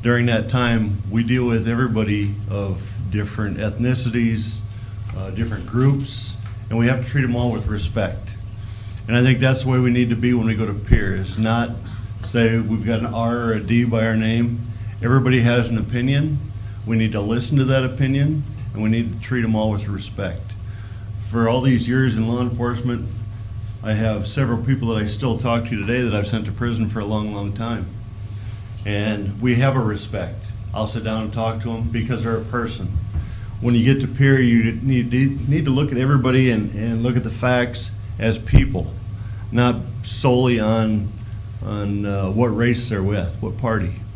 during that time, we deal with everybody of different ethnicities, different groups, and we have to treat them all with respect. And I think that's the way we need to be when we go to peer, is not say we've got an R or a D by our name. Everybody has an opinion. We need to listen to that opinion, and we need to treat them all with respect. For all these years in law enforcement, I have several people that I still talk to today that I've sent to prison for a long, long time. And we have a respect. I'll sit down and talk to them because they're a person. When you get to peer, you need to look at everybody and look at the facts as people, not solely on what race they're with, what party.